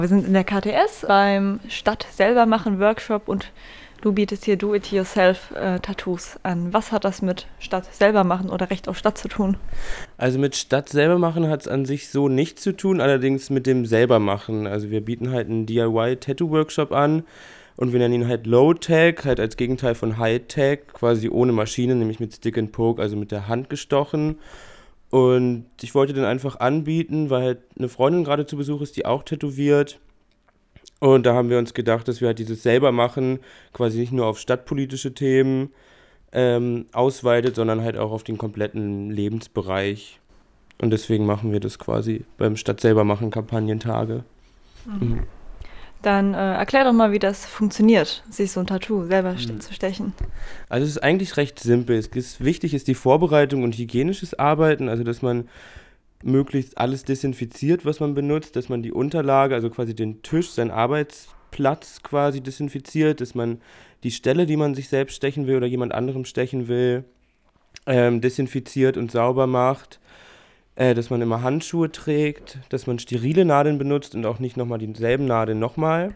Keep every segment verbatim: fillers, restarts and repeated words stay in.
Wir sind in der K T S beim Stadt-Selber-Machen-Workshop und du bietest hier Do-it-yourself-Tattoos an. Was hat das mit Stadt-Selber-Machen oder Recht auf Stadt zu tun? Also mit Stadt-Selber-Machen hat es an sich so nichts zu tun, allerdings mit dem Selber-Machen. Also wir bieten halt einen D I Y-Tattoo-Workshop an und wir nennen ihn halt Low-Tech, halt als Gegenteil von High-Tech, quasi ohne Maschine, nämlich mit Stick and Poke, also mit der Hand gestochen. Und ich wollte den einfach anbieten, weil halt eine Freundin gerade zu Besuch ist, die auch tätowiert. Und da haben wir uns gedacht, dass wir halt dieses Selbermachen quasi nicht nur auf stadtpolitische Themen ähm, ausweitet, sondern halt auch auf den kompletten Lebensbereich. Und deswegen machen wir das quasi beim Stadt-Selbermachen-Kampagnentage. Mhm. Mhm. Dann äh, erklär doch mal, wie das funktioniert, sich so ein Tattoo selber ste- Mhm. zu stechen. Also es ist eigentlich recht simpel. Es ist, wichtig ist die Vorbereitung und hygienisches Arbeiten, also dass man möglichst alles desinfiziert, was man benutzt, dass man die Unterlage, also quasi den Tisch, seinen Arbeitsplatz quasi desinfiziert, dass man die Stelle, die man sich selbst stechen will oder jemand anderem stechen will, ähm, desinfiziert und sauber macht, äh, dass man immer Handschuhe trägt, dass man sterile Nadeln benutzt und auch nicht nochmal dieselben Nadeln nochmal.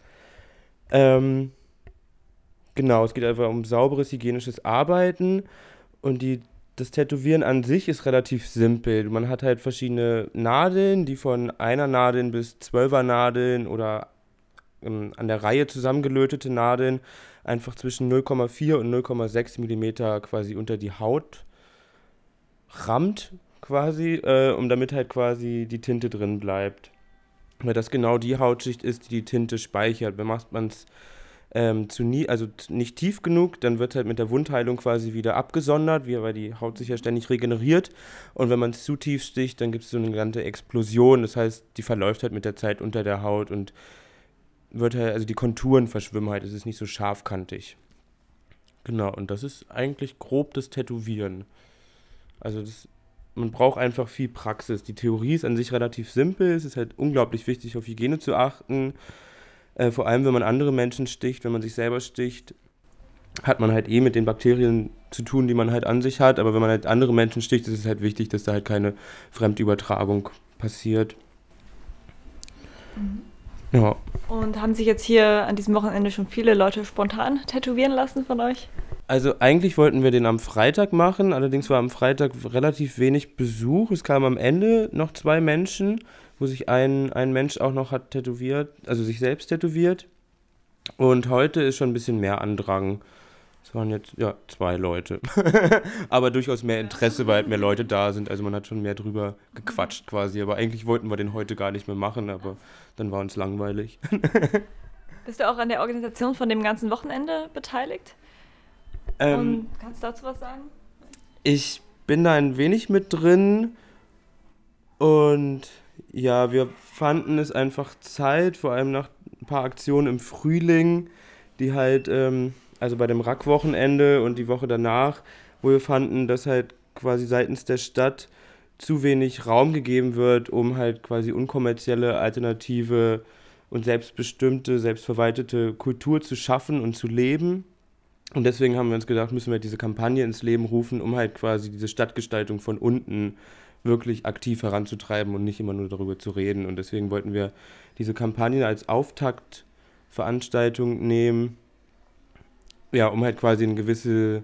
Ähm, genau, es geht einfach um sauberes, hygienisches Arbeiten und die das Tätowieren an sich ist relativ simpel. Man hat halt verschiedene Nadeln, die von einer Nadel bis zwölfer Nadeln oder ähm, an der Reihe zusammengelötete Nadeln einfach zwischen null Komma vier und null Komma sechs Millimeter quasi unter die Haut rammt, quasi, äh, um damit halt quasi die Tinte drin bleibt. Weil das genau die Hautschicht ist, die die Tinte speichert. Wenn man es ähm, zu nie, also t- nicht tief genug, dann wird halt mit der Wundheilung quasi wieder abgesondert, wie, weil die Haut sich ja ständig regeneriert. Und wenn man es zu tief sticht, dann gibt es so eine ganze Explosion. Das heißt, die verläuft halt mit der Zeit unter der Haut und wird halt, also die Konturen verschwimmen halt, es ist nicht so scharfkantig. Genau, und das ist eigentlich grob das Tätowieren. Also das, man braucht einfach viel Praxis. Die Theorie ist an sich relativ simpel, es ist halt unglaublich wichtig, auf Hygiene zu achten. Äh, vor allem, wenn man andere Menschen sticht, wenn man sich selber sticht, hat man halt eh mit den Bakterien zu tun, die man halt an sich hat. Aber wenn man halt andere Menschen sticht, ist es halt wichtig, dass da halt keine Fremdübertragung passiert. Ja. Und haben sich jetzt hier an diesem Wochenende schon viele Leute spontan tätowieren lassen von euch? Also eigentlich wollten wir den am Freitag machen, allerdings war am Freitag relativ wenig Besuch. Es kamen am Ende noch zwei Menschen, wo sich ein, ein Mensch auch noch hat tätowiert, also sich selbst tätowiert. Und heute ist schon ein bisschen mehr Andrang. Es waren jetzt, ja, zwei Leute. Aber durchaus mehr Interesse, weil halt mehr Leute da sind. Also man hat schon mehr drüber gequatscht quasi. Aber eigentlich wollten wir den heute gar nicht mehr machen, aber dann war uns langweilig. Bist du auch an der Organisation von dem ganzen Wochenende beteiligt? Ähm, Und kannst du dazu was sagen? ich bin da ein wenig mit drin und ja, wir fanden es einfach Zeit, vor allem nach ein paar Aktionen im Frühling, die halt, ähm, also bei dem Rack-Wochenende und die Woche danach, wo wir fanden, dass halt quasi seitens der Stadt zu wenig Raum gegeben wird, um halt quasi unkommerzielle, alternative und selbstbestimmte, selbstverwaltete Kultur zu schaffen und zu leben. Und deswegen haben wir uns gedacht, müssen wir diese Kampagne ins Leben rufen, um halt quasi diese Stadtgestaltung von unten wirklich aktiv heranzutreiben und nicht immer nur darüber zu reden. Und deswegen wollten wir diese Kampagne als Auftaktveranstaltung nehmen, ja, um halt quasi eine gewisse,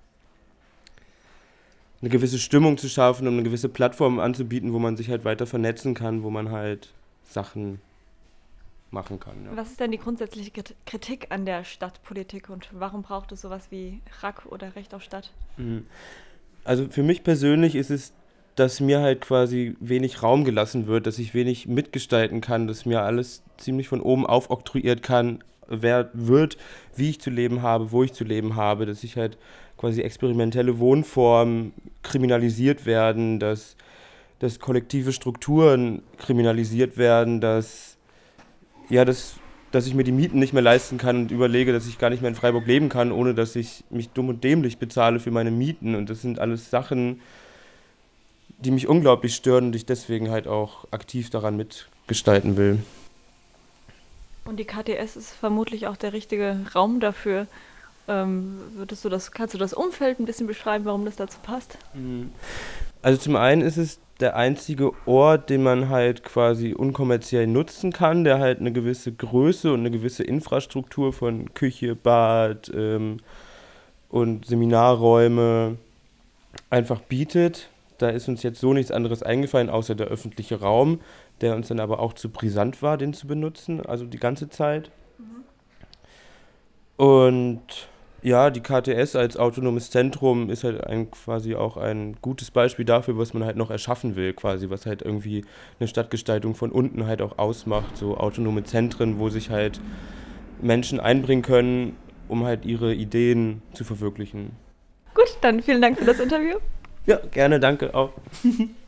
eine gewisse Stimmung zu schaffen, um eine gewisse Plattform anzubieten, wo man sich halt weiter vernetzen kann, wo man halt Sachen machen kann. Ja. Was ist denn die grundsätzliche Krit- Kritik an der Stadtpolitik und warum braucht es sowas wie Rack oder Recht auf Stadt? Mhm. Also für mich persönlich ist es, dass mir halt quasi wenig Raum gelassen wird, dass ich wenig mitgestalten kann, dass mir alles ziemlich von oben aufoktroyiert kann, wer wird, wie ich zu leben habe, wo ich zu leben habe, dass ich halt quasi experimentelle Wohnformen kriminalisiert werden, dass, dass kollektive Strukturen kriminalisiert werden, dass, ja, dass, dass ich mir die Mieten nicht mehr leisten kann und überlege, dass ich gar nicht mehr in Freiburg leben kann, ohne dass ich mich dumm und dämlich bezahle für meine Mieten. Und das sind alles Sachen, die mich unglaublich stören und ich deswegen halt auch aktiv daran mitgestalten will. Und die K T S ist vermutlich auch der richtige Raum dafür. Ähm, würdest du das, kannst du das Umfeld ein bisschen beschreiben, warum das dazu passt? Also zum einen ist es der einzige Ort, den man halt quasi unkommerziell nutzen kann, der halt eine gewisse Größe und eine gewisse Infrastruktur von Küche, Bad ähm, und Seminarräume einfach bietet. Da ist uns jetzt so nichts anderes eingefallen, außer der öffentliche Raum, der uns dann aber auch zu brisant war, den zu benutzen, also die ganze Zeit. Und ja, die K T S als autonomes Zentrum ist halt ein, quasi auch ein gutes Beispiel dafür, was man halt noch erschaffen will, quasi, was halt irgendwie eine Stadtgestaltung von unten halt auch ausmacht, so autonome Zentren, wo sich halt Menschen einbringen können, um halt ihre Ideen zu verwirklichen. Gut, dann vielen Dank für das Interview. Ja, gerne, danke auch.